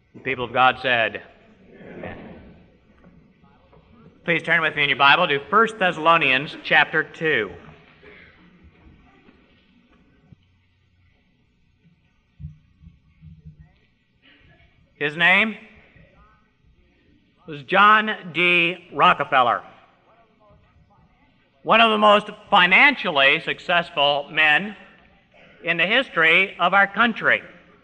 The people of God said, Amen. Please turn with me in your Bible to 1 Thessalonians chapter 2. His name was John D. Rockefeller, one of the most financially successful men in the history of our country.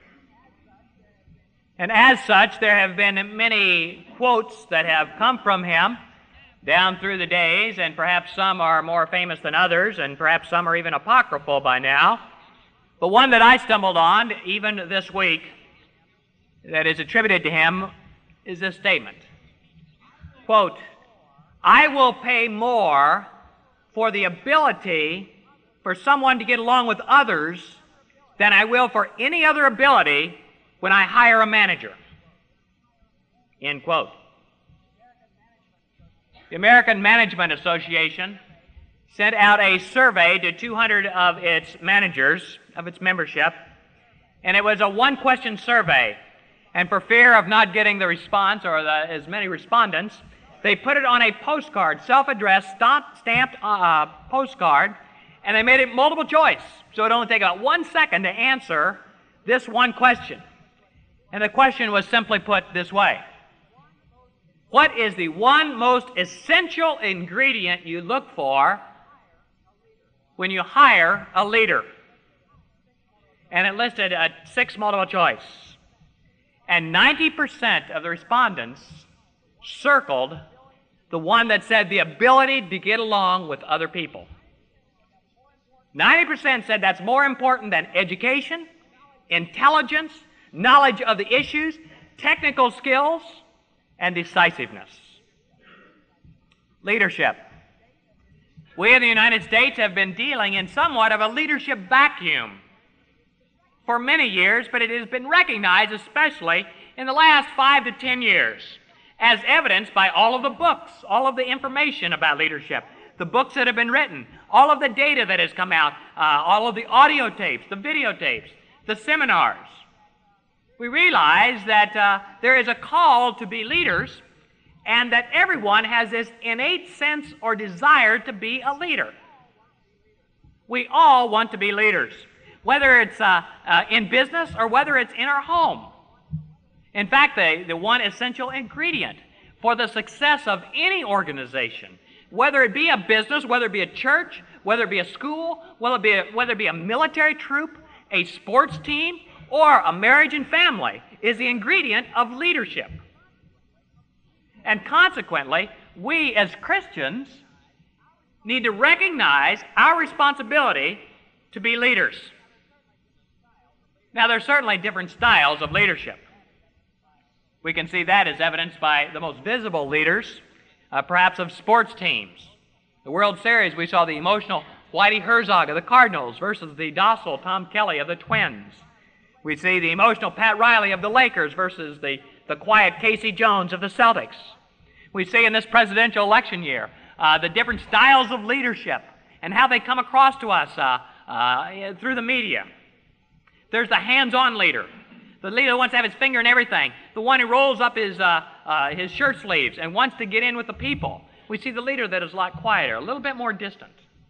And as such, there have been many quotes that have come from him down through the days, and perhaps some are more famous than others, and perhaps some are even apocryphal by now. But one that I stumbled on, even this week, that is attributed to him is this statement. Quote, "I will pay more for the ability for someone to get along with others than I will for any other ability when I hire a manager." End quote. The American Management Association sent out a survey to 200 of its managers, of its membership, and it was a one-question survey. And for fear of not getting the response or as many respondents, they put it on a postcard, self-addressed, stamped postcard, and they made it multiple choice. So it only take about 1 second to answer this one question. And the question was simply put this way: what is the one most essential ingredient you look for when you hire a leader? And it listed 6 multiple choice. And 90% of the respondents circled the one that said the ability to get along with other people. 90% said that's more important than education, intelligence, knowledge of the issues, technical skills, and decisiveness. Leadership. We in the United States have been dealing in somewhat of a leadership vacuum for many years, but it has been recognized, especially in the last 5 to 10 years, as evidenced by all of the books, all of the information about leadership, the books that have been written, all of the data that has come out, all of the audio tapes, the videotapes, the seminars. We realize that there is a call to be leaders, and that everyone has this innate sense or desire to be a leader. We all want to be leaders, whether it's in business or whether it's in our home. In fact, the one essential ingredient for the success of any organization, whether it be a business, whether it be a church, whether it be a school, whether it be a military troop, a sports team, or a marriage and family, is the ingredient of leadership. And consequently, we as Christians need to recognize our responsibility to be leaders. Now, there are certainly different styles of leadership. We can see that as evidenced by the most visible leaders, perhaps of sports teams. The World Series, we saw the emotional Whitey Herzog of the Cardinals versus the docile Tom Kelly of the Twins. We see the emotional Pat Riley of the Lakers versus the quiet Casey Jones of the Celtics. We see in this presidential election year the different styles of leadership and how they come across to us through the media. There's the hands-on leader, the leader who wants to have his finger in everything, the one who rolls up his shirt sleeves and wants to get in with the people. We see the leader that is a lot quieter, a little bit more distant.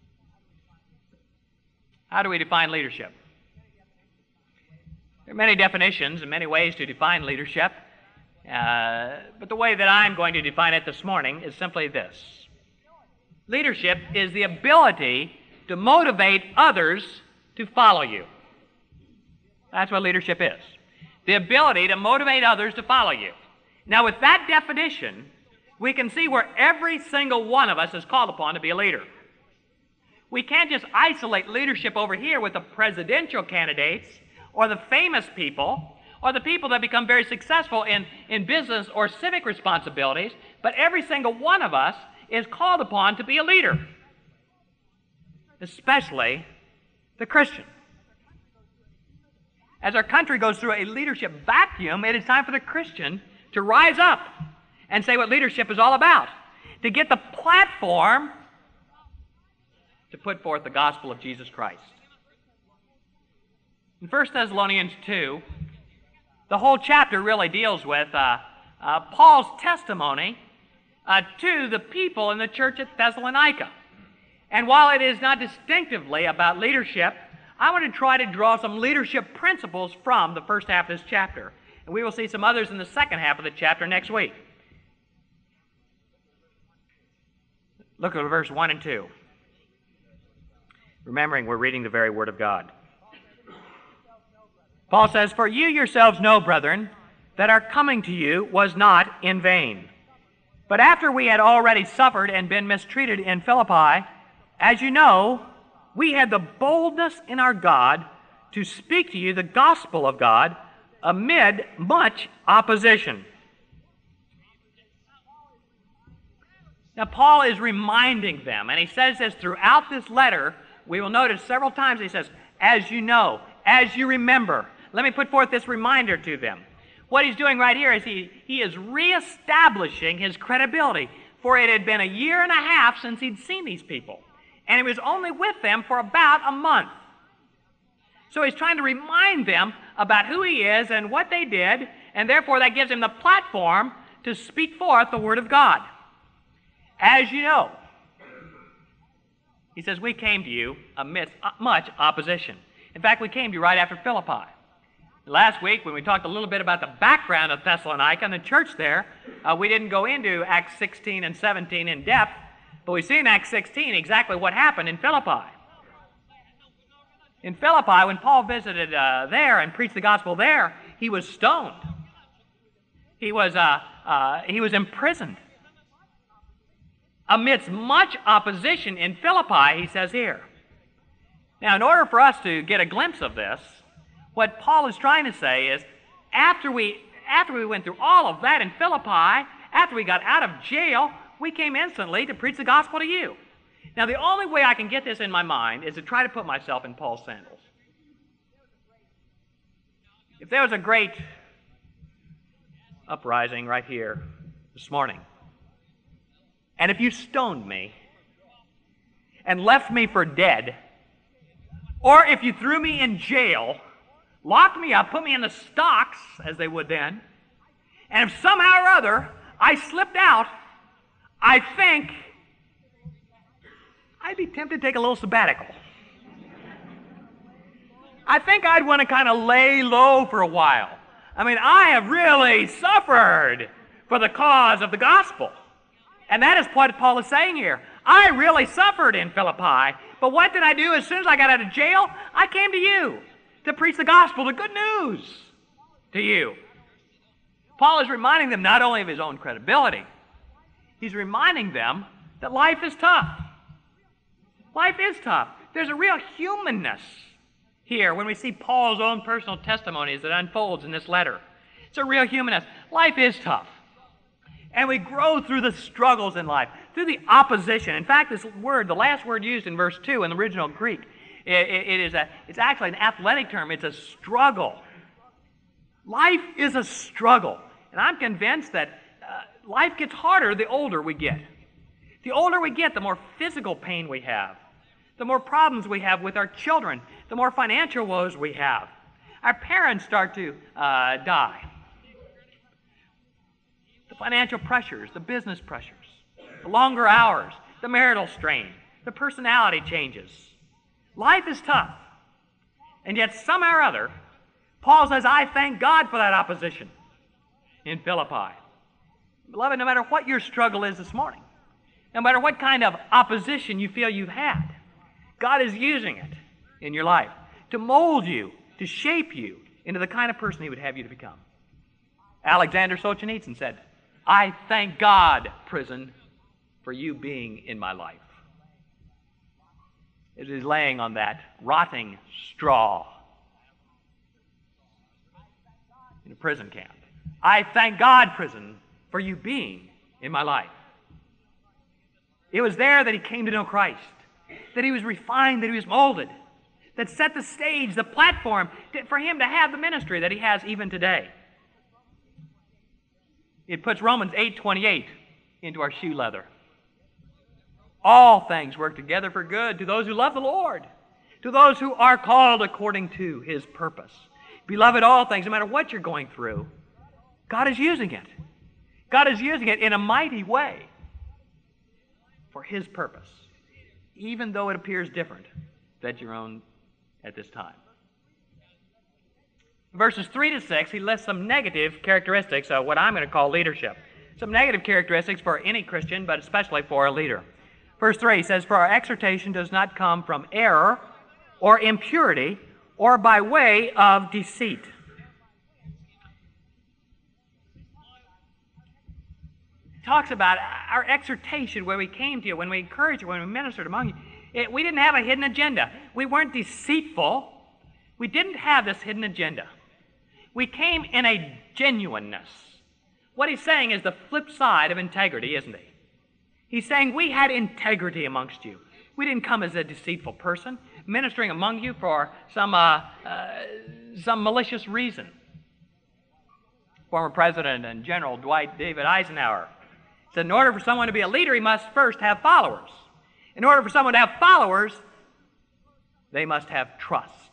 How do we define leadership? There are many definitions and many ways to define leadership, but the way that I'm going to define it this morning is simply this. Leadership is the ability to motivate others to follow you. That's what leadership is. The ability to motivate others to follow you. Now, with that definition, we can see where every single one of us is called upon to be a leader. We can't just isolate leadership over here with the presidential candidates or the famous people, or the people that become very successful in business or civic responsibilities, but every single one of us is called upon to be a leader, especially the Christian. As our country goes through a leadership vacuum, it is time for the Christian to rise up and say what leadership is all about, to get the platform to put forth the gospel of Jesus Christ. In 1 Thessalonians 2, The whole chapter really deals with Paul's testimony to the people in the church at Thessalonica. And while it is not distinctively about leadership, I want to try to draw some leadership principles from the first half of this chapter. And we will see some others in the second half of the chapter next week. Look at verse 1 and 2. Remembering we're reading the very Word of God. Paul says, "For you yourselves know, brethren, that our coming to you was not in vain. But after we had already suffered and been mistreated in Philippi, as you know, we had the boldness in our God to speak to you the gospel of God amid much opposition." Now, Paul is reminding them, and he says this throughout this letter. We will notice several times he says, "As you know, as you remember." Let me put forth this reminder to them. What he's doing right here is he is reestablishing his credibility, for it had been 1.5 years since he'd seen these people, and he was only with them for about a month. So he's trying to remind them about who he is and what they did, and therefore that gives him the platform to speak forth the Word of God. As you know, he says, we came to you amidst much opposition. In fact, we came to you right after Philippi. Last week, when we talked a little bit about the background of Thessalonica and the church there, we didn't go into Acts 16 and 17 in depth, but we see in Acts 16 exactly what happened in Philippi. In Philippi, when Paul visited there and preached the gospel there, he was stoned. He was imprisoned. Amidst much opposition in Philippi, he says here. Now, in order for us to get a glimpse of this, what Paul is trying to say is, after we went through all of that in Philippi, after we got out of jail, we came instantly to preach the gospel to you. Now, the only way I can get this in my mind is to try to put myself in Paul's sandals. If there was a great uprising right here this morning, and if you stoned me and left me for dead, or if you threw me in jail, locked me up, put me in the stocks, as they would then, and if somehow or other I slipped out, I think I'd be tempted to take a little sabbatical. I think I'd want to kind of lay low for a while. I mean, I have really suffered for the cause of the gospel. And that is what Paul is saying here. I really suffered in Philippi, but what did I do as soon as I got out of jail? I came to you to preach the gospel, the good news to you. Paul is reminding them not only of his own credibility, he's reminding them that life is tough. Life is tough. There's a real humanness here when we see Paul's own personal testimonies that unfolds in this letter. It's a real humanness. Life is tough. And we grow through the struggles in life, through the opposition. In fact, this word, the last word used in verse 2 in the original Greek, it's actually an athletic term. It's a struggle. Life is a struggle. And I'm convinced that life gets harder the older we get. The older we get, the more physical pain we have, the more problems we have with our children, the more financial woes we have. Our parents start to die. The financial pressures, the business pressures, the longer hours, the marital strain, the personality changes. Life is tough. And yet somehow or other, Paul says, I thank God for that opposition in Philippi. Beloved, no matter what your struggle is this morning, no matter what kind of opposition you feel you've had, God is using it in your life to mold you, to shape you into the kind of person He would have you to become. Alexander Solzhenitsyn said, I thank God, prison, for you being in my life. As he's laying on that rotting straw in a prison camp. I thank God, prison, for you being in my life. It was there that he came to know Christ, that he was refined, that he was molded, that set the stage, the platform for him to have the ministry that he has even today. It puts Romans 8:28 into our shoe leather. All things work together for good to those who love the Lord, to those who are called according to His purpose. Beloved, all things, no matter what you're going through, God is using it. God is using it in a mighty way for His purpose, even though it appears different than your own at this time. Verses 3 to 6, he lists some negative characteristics of what I'm going to call leadership. Some negative characteristics for any Christian, but especially for a leader. Verse 3 says, "For our exhortation does not come from error or impurity or by way of deceit." He talks about our exhortation, where we came to you, when we encouraged you, when we ministered among you. We didn't have a hidden agenda. We weren't deceitful. We didn't have this hidden agenda. We came in a genuineness. What he's saying is the flip side of integrity, isn't he? He's saying we had integrity amongst you. We didn't come as a deceitful person, ministering among you for some malicious reason. Former President and General Dwight David Eisenhower said in order for someone to be a leader, he must first have followers. In order for someone to have followers, they must have trust.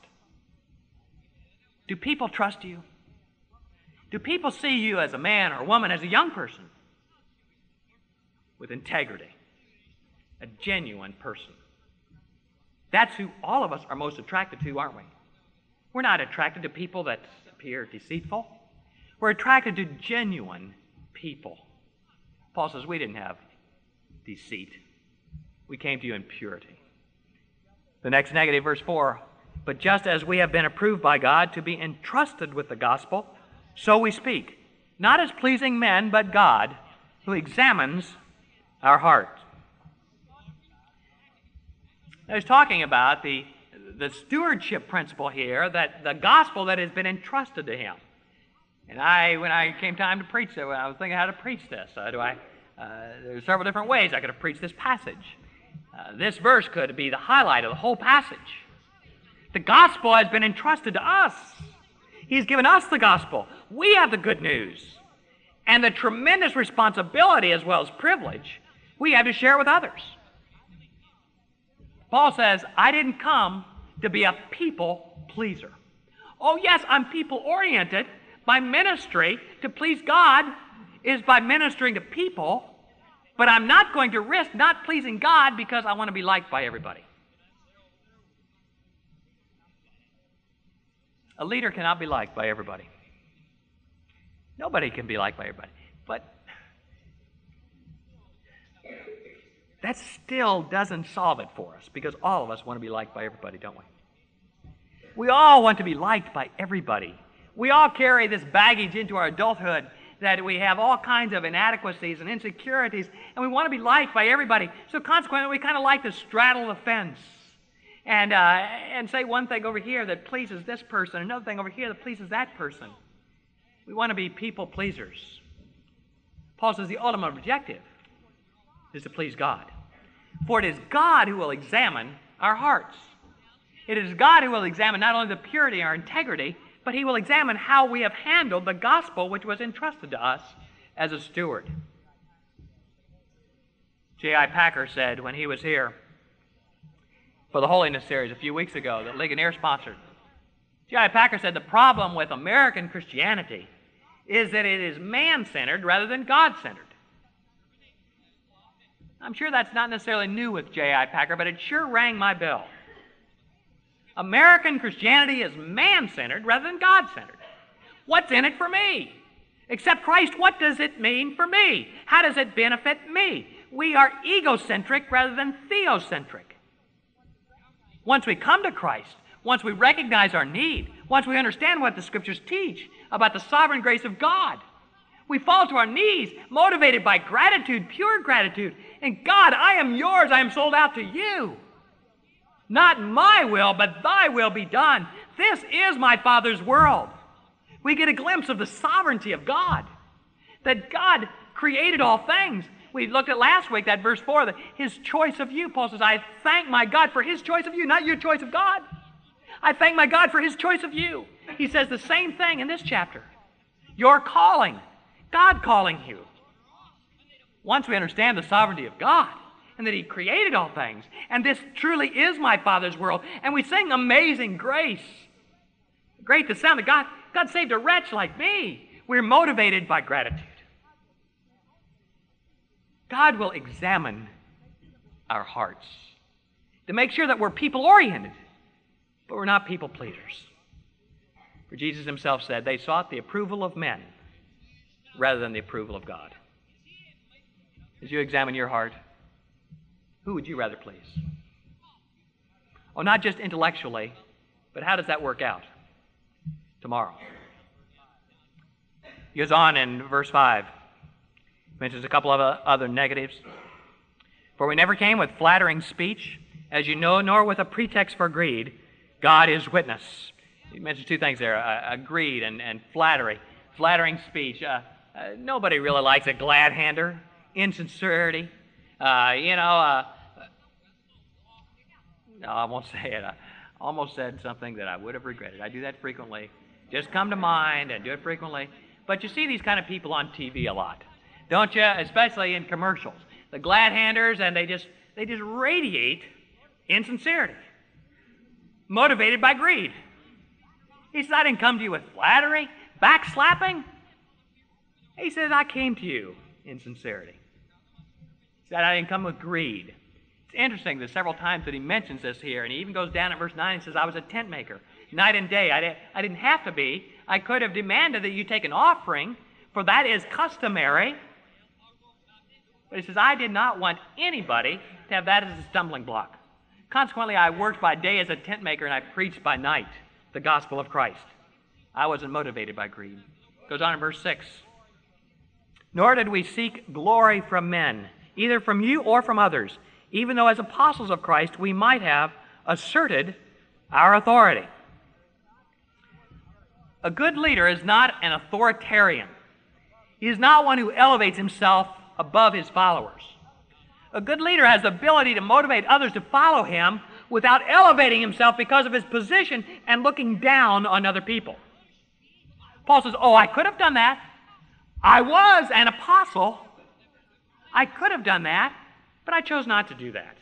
Do people trust you? Do people see you as a man or a woman, as a young person, with integrity, a genuine person? That's who all of us are most attracted to, aren't we? We're not attracted to people that appear deceitful. We're attracted to genuine people. Paul says we didn't have deceit. We came to you in purity. The next negative, verse 4, "But just as we have been approved by God to be entrusted with the gospel, so we speak, not as pleasing men, but God, who examines our hearts." I was talking about the stewardship principle here, that the gospel that has been entrusted to him. And when I came time to preach it, I was thinking how to preach this. There's several different ways I could have preached this passage. This verse could be the highlight of the whole passage. The gospel has been entrusted to us. He's given us the gospel. We have the good news. And the tremendous responsibility as well as privilege we have to share with others. Paul says, I didn't come to be a people pleaser. Oh yes, I'm people-oriented. My ministry to please God is by ministering to people, but I'm not going to risk not pleasing God because I want to be liked by everybody. A leader cannot be liked by everybody. Nobody can be liked by everybody. But that still doesn't solve it for us, because all of us want to be liked by everybody, don't we? We all want to be liked by everybody. We all carry this baggage into our adulthood, that we have all kinds of inadequacies and insecurities, and we want to be liked by everybody. So consequently, we kind of like to straddle the fence and say one thing over here that pleases this person, another thing over here that pleases that person. We want to be people pleasers. Paul says the ultimate objective is to please God. For it is God who will examine our hearts. It is God who will examine not only the purity and our integrity, but He will examine how we have handled the gospel which was entrusted to us as a steward. J.I. Packer said when he was here for the Holiness Series a few weeks ago that Ligonier sponsored, J.I. Packer said the problem with American Christianity is that it is man-centered rather than God-centered. I'm sure that's not necessarily new with J.I. Packer, but it sure rang my bell. American Christianity is man-centered rather than God-centered. What's in it for me? Except Christ, what does it mean for me? How does it benefit me? We are egocentric rather than theocentric. Once we come to Christ, once we recognize our need, once we understand what the Scriptures teach about the sovereign grace of God, we fall to our knees, motivated by gratitude, pure gratitude. And God, I am yours. I am sold out to you. Not my will, but thy will be done. This is my Father's world. We get a glimpse of the sovereignty of God, that God created all things. We looked at last week, that verse 4, that His choice of you. Paul says, I thank my God for His choice of you, not your choice of God. I thank my God for His choice of you. He says the same thing in this chapter. Your calling, God calling you. Once we understand the sovereignty of God, and that He created all things, and this truly is my Father's world, and we sing Amazing Grace. Great to sound that God saved a wretch like me. We're motivated by gratitude. God will examine our hearts to make sure that we're people-oriented, but we're not people-pleasers. For Jesus himself said, they sought the approval of men rather than the approval of God. As you examine your heart, who would you rather please? Oh, not just intellectually, but how does that work out tomorrow? He goes on in verse 5, mentions a couple of other negatives. For we never came with flattering speech, as you know, nor with a pretext for greed. God is witness. He mentions two things there, greed and flattery. Flattering speech. Nobody really likes a glad-hander. Insincerity. No, I won't say it. I almost said something that I would have regretted. I do that frequently. Just come to mind and do it frequently. But you see these kind of people on TV a lot, don't you? Especially in commercials. The glad-handers, and they just radiate insincerity, motivated by greed. He says, I didn't come to you with flattery, backslapping. He says, I came to you in sincerity. He said, I didn't come with greed. It's interesting, there's several times that he mentions this here, and he even goes down in verse 9 and says, I was a tent maker, night and day. I didn't have to be. I could have demanded that you take an offering, for that is customary. But he says, I did not want anybody to have that as a stumbling block. Consequently, I worked by day as a tent maker, and I preached by night the gospel of Christ. I wasn't motivated by greed. Goes on in verse 6. Nor did we seek glory from men, either from you or from others, even though as apostles of Christ we might have asserted our authority. A good leader is not an authoritarian. He is not one who elevates himself above his followers. A good leader has the ability to motivate others to follow him without elevating himself because of his position and looking down on other people. Paul says, oh, I could have done that. I was an apostle. I could have done that, but I chose not to do that.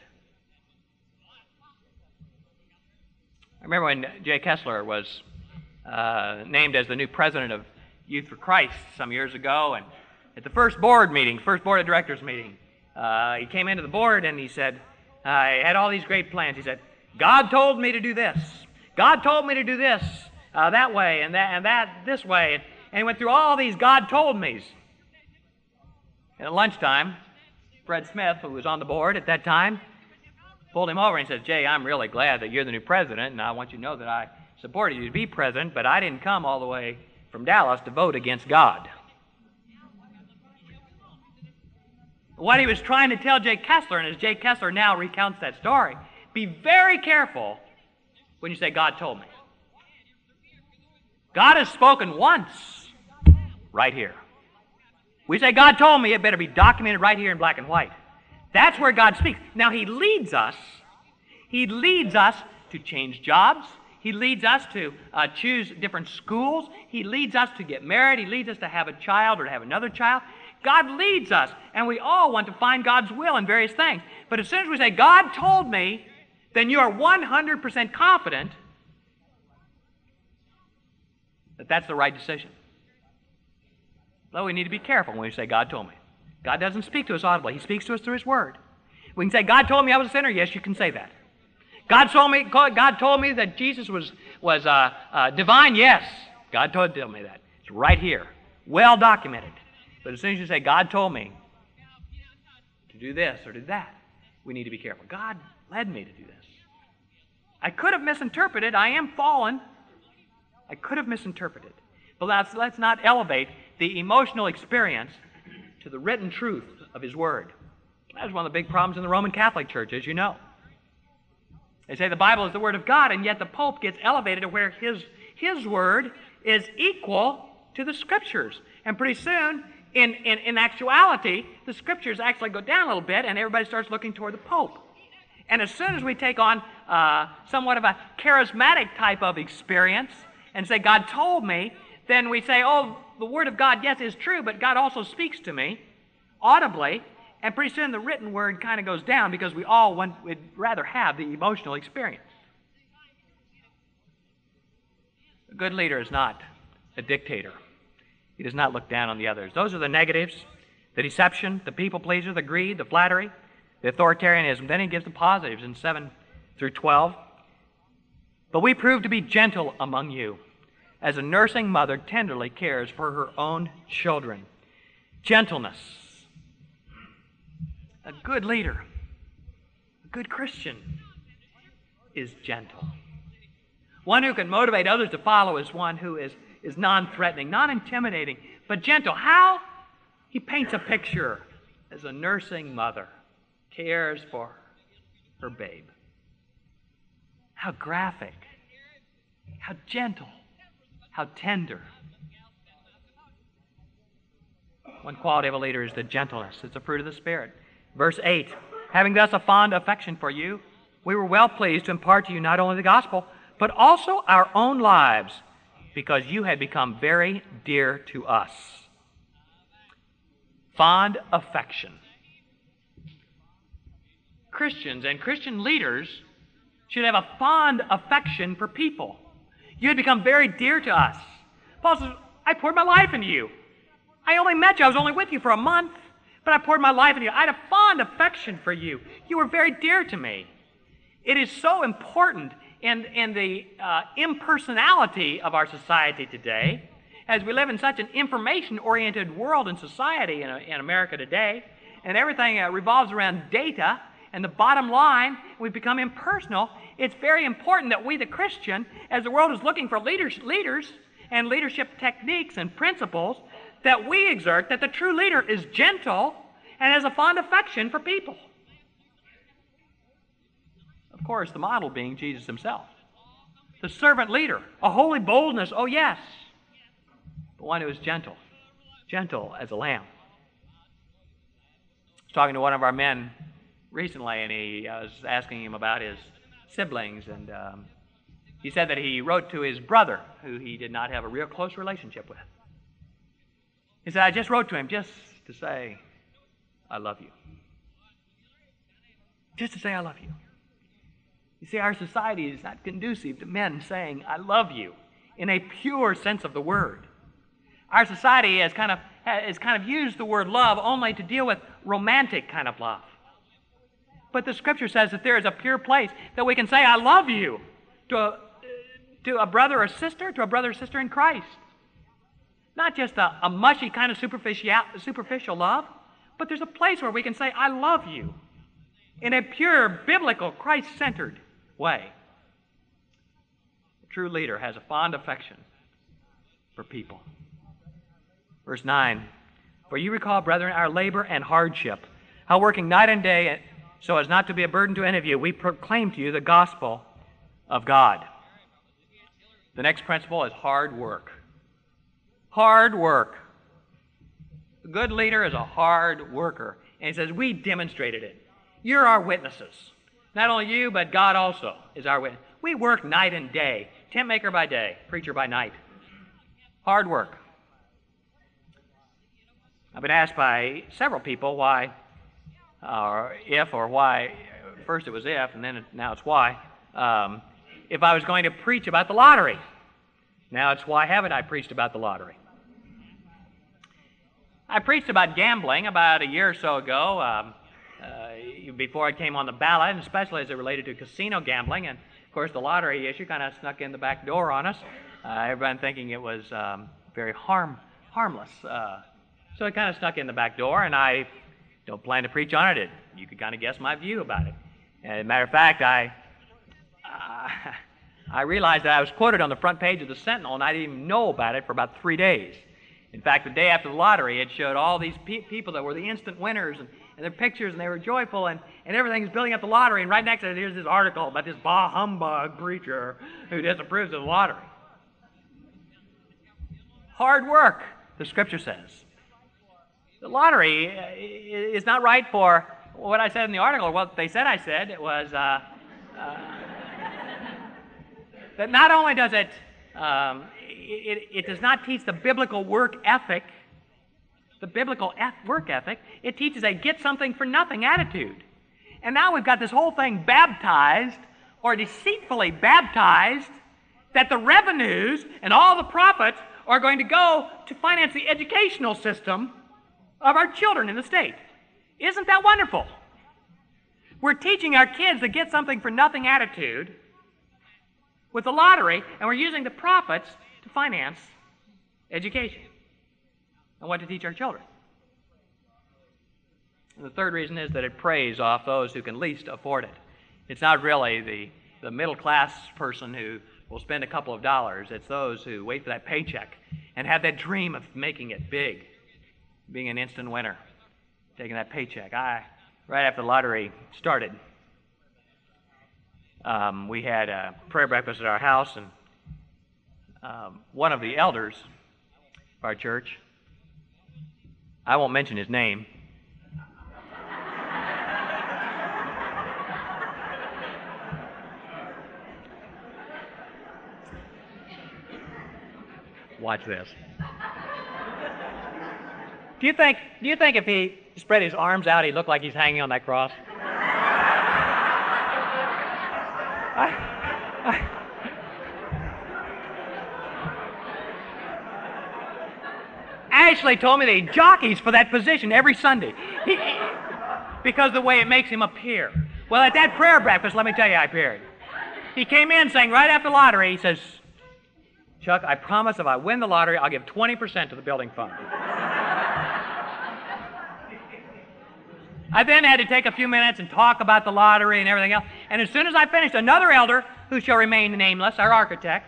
I remember when Jay Kessler was named as the new president of Youth for Christ some years ago, and at the first board of directors meeting, he came into the board and he said, I had all these great plans. He said, God told me to do this. God told me to do this that way and that this way. And he went through all these God told me's. And at lunchtime, Fred Smith, who was on the board at that time, pulled him over and said, Jay, I'm really glad that you're the new president, and I want you to know that I supported you to be president, but I didn't come all the way from Dallas to vote against God. What he was trying to tell Jay Kessler, and as Jay Kessler now recounts that story, be very careful when you say, God told me. God has spoken once, right here. We say, God told me, it better be documented right here in black and white. That's where God speaks. Now, He leads us. He leads us to change jobs. He leads us to choose different schools. He leads us to get married. He leads us to have a child or to have another child. God leads us, and we all want to find God's will in various things. But as soon as we say, God told me, then you are 100% confident that that's the right decision. Though we need to be careful when we say, God told me. God doesn't speak to us audibly. He speaks to us through His Word. We can say, God told me I was a sinner. Yes, you can say that. God told me that Jesus was divine. Yes, God told me that. It's right here, well documented. But as soon as you say, God told me to do this or do that, we need to be careful. God led me to do this. I could have misinterpreted. I am fallen. I could have misinterpreted. But let's not elevate the emotional experience to the written truth of His Word. That was one of the big problems in the Roman Catholic Church, as you know. They say the Bible is the Word of God, and yet the Pope gets elevated to where his Word is equal to the Scriptures. And pretty soon, in actuality, the Scriptures actually go down a little bit, and everybody starts looking toward the Pope. And as soon as we take on somewhat of a charismatic type of experience and say, God told me, then we say, oh, the Word of God, yes, is true, but God also speaks to me audibly, and pretty soon the written Word kind of goes down because we all would rather have the emotional experience. A good leader is not a dictator. He does not look down on the others. Those are the negatives: the deception, the people pleaser, the greed, the flattery, the authoritarianism. Then he gives the positives in 7 through 12. But we prove to be gentle among you, as a nursing mother tenderly cares for her own children. Gentleness. A good leader, a good Christian, is gentle. One who can motivate others to follow is one who is non-threatening, non-intimidating, but gentle. How? He paints a picture as a nursing mother cares for her babe. How graphic, how gentle, how tender. One quality of a leader is the gentleness. It's a fruit of the Spirit. Verse 8, having thus a fond affection for you, we were well pleased to impart to you not only the gospel, but also our own lives, because you had become very dear to us. Fond affection. Christians and Christian leaders should have a fond affection for people. You had become very dear to us. Paul says, I poured my life into you. I only met you. I was only with you for a month, but I poured my life into you. I had a fond affection for you. You were very dear to me. It is so important in the impersonality of our society today, as we live in such an information-oriented world and society in America today, and everything revolves around data, and the bottom line, we've become impersonal. It's very important that we, the Christian, as the world is looking for leaders and leadership techniques and principles, that we exert that the true leader is gentle and has a fond affection for people. Of course, the model being Jesus himself. The servant leader, a holy boldness, oh yes, but one who is gentle as a lamb. I was talking to one of our men recently, and I was asking him about his siblings, and he said that he wrote to his brother, who he did not have a real close relationship with. He said, I just wrote to him just to say, I love you. Just to say I love you. You see, our society is not conducive to men saying, I love you, in a pure sense of the word. Our society has kind of used the word love only to deal with romantic kind of love. But the Scripture says that there is a pure place that we can say, I love you, to a brother or sister, in Christ. Not just a mushy kind of superficial love, but there's a place where we can say, I love you, in a pure, biblical, Christ-centered way. A true leader has a fond affection for people. Verse 9, for you recall, brethren, our labor and hardship, how working night and day so as not to be a burden to any of you, we proclaim to you the gospel of God. The next principle is hard work. Hard work. A good leader is a hard worker. And he says, we demonstrated it. You're our witnesses. Not only you, but God also is our witness. We work night and day. Tent maker by day, preacher by night. Hard work. I've been asked by several people why, or if, or why. First it was if, and then now it's why. If I was going to preach about the lottery. Now it's why haven't I preached about the lottery? I preached about gambling about a year or so ago, before it came on the ballot, and especially as it related to casino gambling. And, of course, the lottery issue kind of snuck in the back door on us, everyone thinking it was very harmless. So it kind of snuck in the back door, and I don't plan to preach on it. You could kind of guess my view about it. As a matter of fact, I realized that I was quoted on the front page of the Sentinel, and I didn't even know about it for about 3 days. In fact, the day after the lottery, it showed all these people that were the instant winners and their pictures, and they were joyful, and everything's building up the lottery. And right next to it, here's this article about this bah humbug preacher who disapproves of the lottery. Hard work, the Scripture says. The lottery is not right for what I said in the article. What they said I said, it was that not only does it does not teach the biblical work ethic, it teaches a get something for nothing attitude. And now we've got this whole thing baptized, or deceitfully baptized, that the revenues and all the profits are going to go to finance the educational system of our children in the state. Isn't that wonderful? We're teaching our kids to get something for nothing attitude with the lottery, and we're using the profits to finance education and what to teach our children. And the third reason is that it preys off those who can least afford it. It's not really the middle-class person who will spend a couple of dollars. It's those who wait for that paycheck and have that dream of making it big, being an instant winner, taking that paycheck. Right after the lottery started, we had a prayer breakfast at our house, and one of the elders of our church, I won't mention his name, watch this. Do you think if he spread his arms out, he'd look like he's hanging on that cross? Ashley told me that he jockeys for that position every Sunday because of the way it makes him appear. Well, at that prayer breakfast, let me tell you how I appeared. He came in saying right after the lottery, he says, "Chuck, I promise if I win the lottery, I'll give 20% to the building fund." I then had to take a few minutes and talk about the lottery and everything else. And as soon as I finished, another elder, who shall remain nameless, our architect,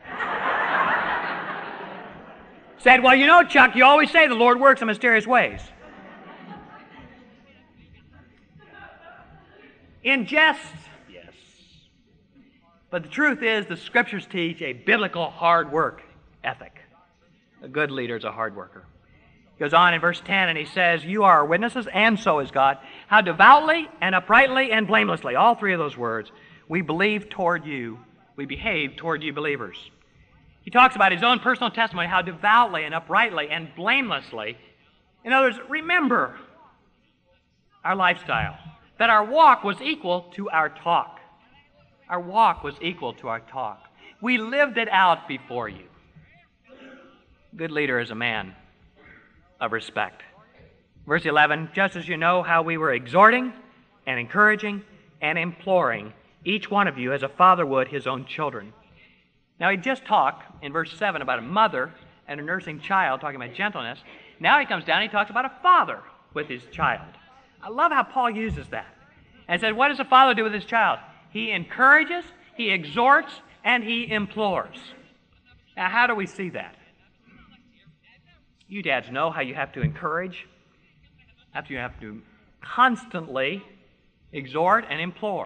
said, "Well, you know, Chuck, you always say the Lord works in mysterious ways." In jest, yes. But the truth is, the Scriptures teach a biblical hard work ethic. A good leader is a hard worker. He goes on in verse 10 and he says, "You are our witnesses, and so is God, how devoutly and uprightly and blamelessly," all three of those words, "we behave toward you believers." He talks about his own personal testimony, how devoutly and uprightly and blamelessly. In other words, remember our lifestyle, that our walk was equal to our talk. Our walk was equal to our talk. We lived it out before you. A good leader is a man of respect. Verse 11, "Just as you know how we were exhorting and encouraging and imploring each one of you as a father would his own children." Now he just talked in verse 7 about a mother and a nursing child, talking about gentleness. Now he comes down and he talks about a father with his child. I love how Paul uses that. And said, what does a father do with his child? He encourages, he exhorts, and he implores. Now how do we see that? You dads know how you have to encourage, you have to constantly exhort and implore.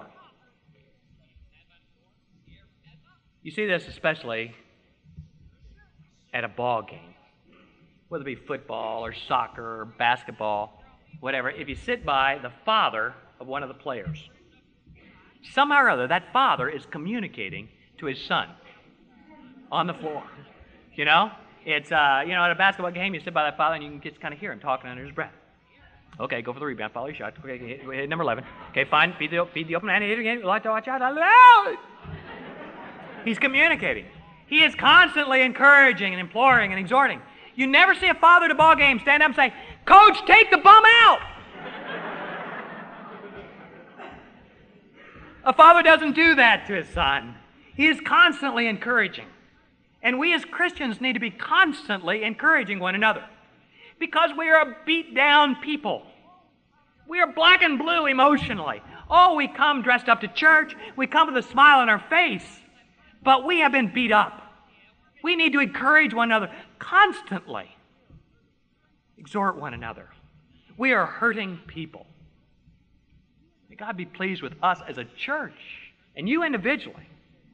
You see this especially at a ball game, whether it be football or soccer or basketball, whatever. If you sit by the father of one of the players, somehow or other that father is communicating to his son on the floor. You know? It's, at a basketball game, you sit by that father and you can just kind of hear him talking under his breath. Okay, go for the rebound, follow your shot. Okay, hit number 11. Okay, fine, feed the open man, hit again, watch out. He's communicating. He is constantly encouraging and imploring and exhorting. You never see a father at a ball game stand up and say, "Coach, take the bum out." A father doesn't do that to his son. He is constantly encouraging. And we as Christians need to be constantly encouraging one another, because we are a beat-down people. We are black and blue emotionally. Oh, we come dressed up to church. We come with a smile on our face. But we have been beat up. We need to encourage one another constantly. Exhort one another. We are hurting people. May God be pleased with us as a church, and you individually,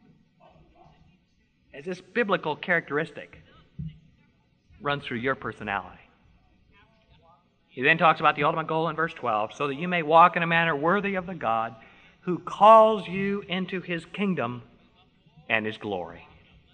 as this biblical characteristic runs through your personality. He then talks about the ultimate goal in verse 12, so that you may walk in a manner worthy of the God who calls you into his kingdom and his glory.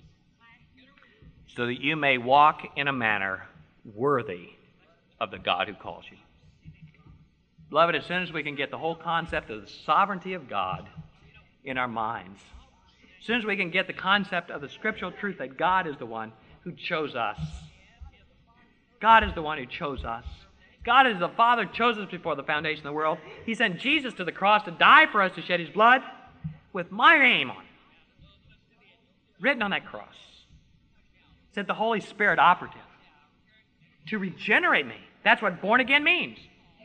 So that you may walk in a manner worthy of the God who calls you. Beloved, as soon as we can get the whole concept of the sovereignty of God in our minds, As soon as we can get the concept of the scriptural truth that God is the one who chose us. God is the one who chose us. God is the Father who chose us before the foundation of the world. He sent Jesus to the cross to die for us, to shed his blood with my name on it. Written on that cross. Sent the Holy Spirit operative to regenerate me. That's what born again means.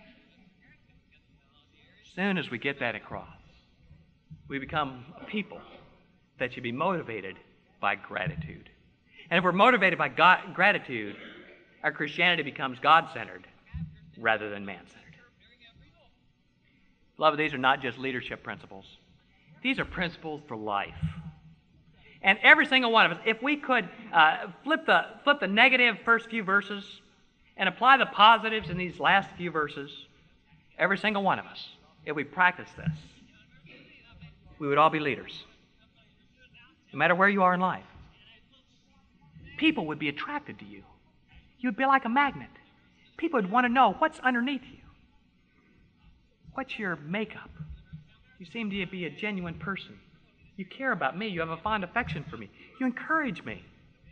As soon as we get that across, we become a people that should be motivated by gratitude. And if we're motivated by gratitude, our Christianity becomes God-centered rather than man-centered. Beloved, these are not just leadership principles. These are principles for life. And every single one of us, if we could flip the negative first few verses and apply the positives in these last few verses, every single one of us, if we practice this, we would all be leaders. No matter where you are in life. People would be attracted to you. You would be like a magnet. People would want to know what's underneath you. What's your makeup? You seem to be a genuine person. You care about me. You have a fond affection for me. You encourage me.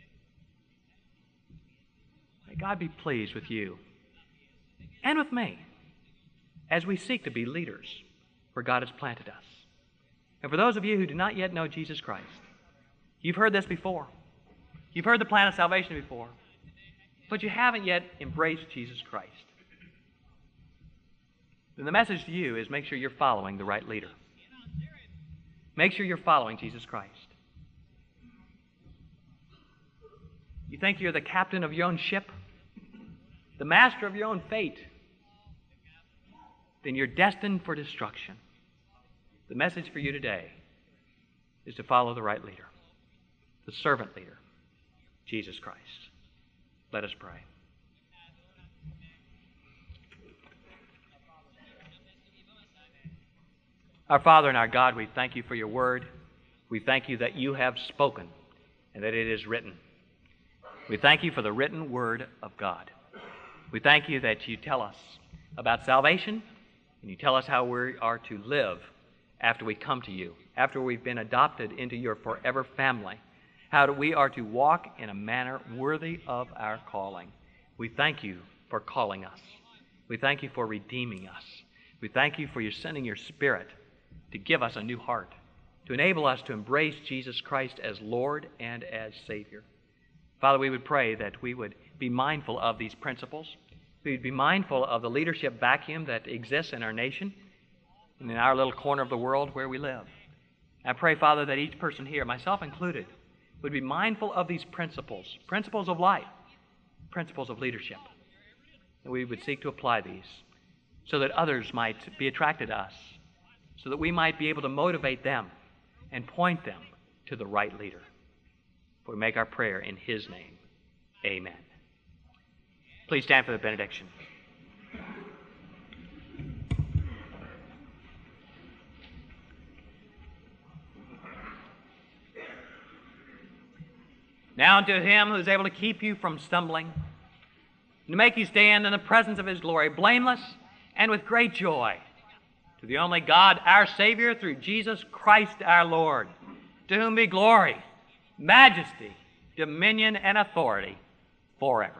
May God be pleased with you and with me as we seek to be leaders where God has planted us. And for those of you who do not yet know Jesus Christ, you've heard this before. You've heard the plan of salvation before, but you haven't yet embraced Jesus Christ. Then the message to you is make sure you're following the right leader. Make sure you're following Jesus Christ. You think you're the captain of your own ship, the master of your own fate, then you're destined for destruction. The message for you today is to follow the right leader, the servant leader, Jesus Christ. Let us pray. Our Father and our God, we thank you for your word. We thank you that you have spoken and that it is written. We thank you for the written word of God. We thank you that you tell us about salvation and you tell us how we are to live after we come to you, after we've been adopted into your forever family, how we are to walk in a manner worthy of our calling. We thank you for calling us. We thank you for redeeming us. We thank you for your sending your Spirit to give us a new heart, to enable us to embrace Jesus Christ as Lord and as Savior. Father, we would pray that we would be mindful of these principles. We would be mindful of the leadership vacuum that exists in our nation and in our little corner of the world where we live. I pray, Father, that each person here, myself included, would be mindful of these principles, principles of life, principles of leadership. And we would seek to apply these so that others might be attracted to us, so that we might be able to motivate them and point them to the right leader. We make our prayer in his name. Amen. Please stand for the benediction. Now unto him who is able to keep you from stumbling, and to make you stand in the presence of his glory, blameless and with great joy, to the only God, our Savior, through Jesus Christ our Lord, to whom be glory, majesty, dominion, and authority forever.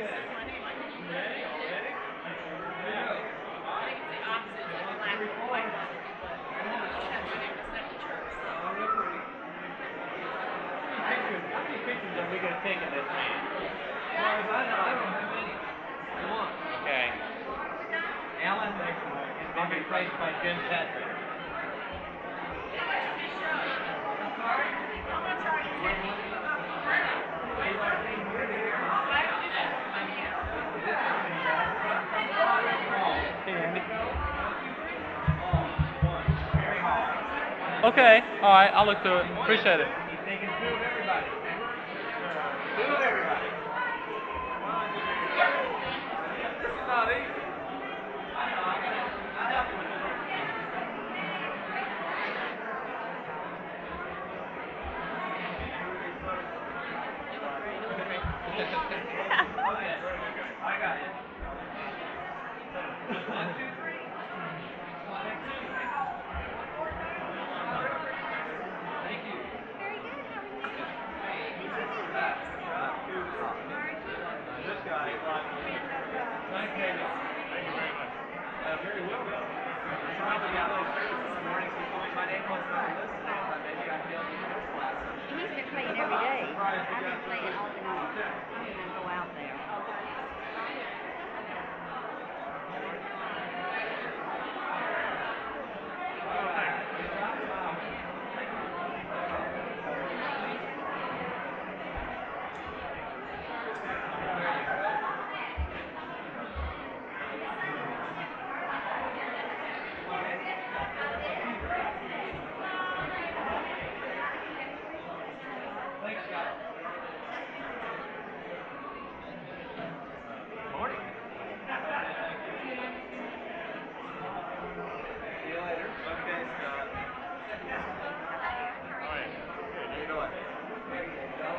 How many pictures are we going to take of this man? I don't have any. One. Okay. Alan has been replaced by Jim Tetrick. Okay, all right, I'll look through it. Appreciate it. He's taking two of everybody. Two of everybody. This is not easy. I got it. 1, 2, 3. Thank you. This guy is like, thank you. Thank you very much. Very well. Probably got those services this morning, so my name was maybe I feel He's been playing every day. I've been playing off and on. I'm going to go out there. Thanks, Scott. Morning. See you later. Okay, Scott. All right. How you doing? There you go.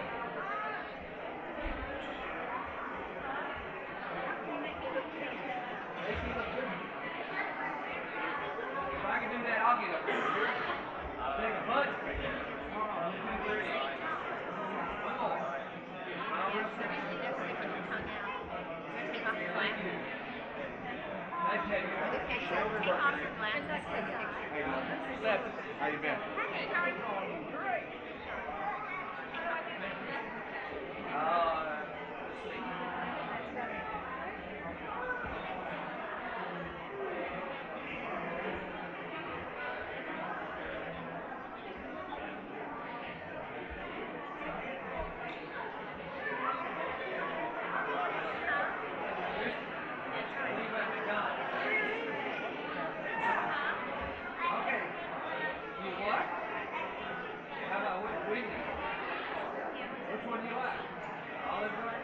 If I can do that, I'll get up there. I'll take a bunch. How you been? Great. Okay. You what? How about which one do you like? Olive one?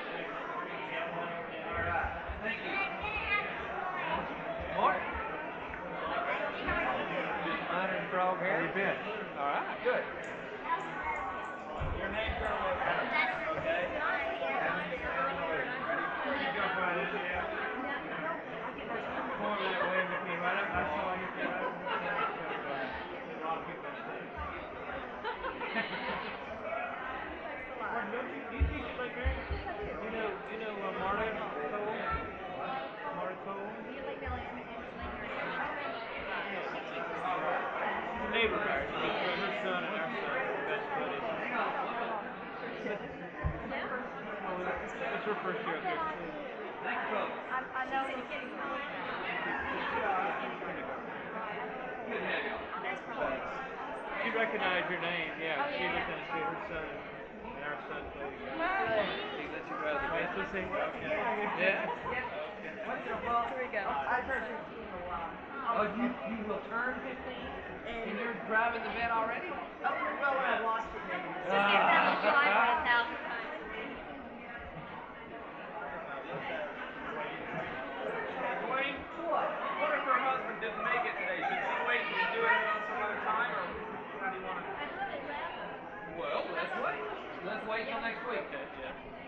All right. Thank you. Morning. Just minor and frog hair. How you been? All right. Good. Your name, sir? Okay. You jump right in there. Come over that way with me. Right up. I saw you. A lot of people say. Don't you teach Blackberry? You know Marta Cole? Marta Cole? Neighbor of ours. Her son and our son are best buddies. It's her first year up there. Thank you, folks. I know he's getting Good to have you. She recognized your name, yeah. She was going to see her son and our son played. She lets you grab the Nice to see you. Okay. Yeah? Here we go. I've heard 15 for a while. Oh, you will turn 15? And you're driving the van already? Oh, well, when I watched it then. Dwayne, what if her husband didn't make it today? Should she wait and do it some other time, or how do you want to? Well, let's wait. Let's wait till next week. Yeah.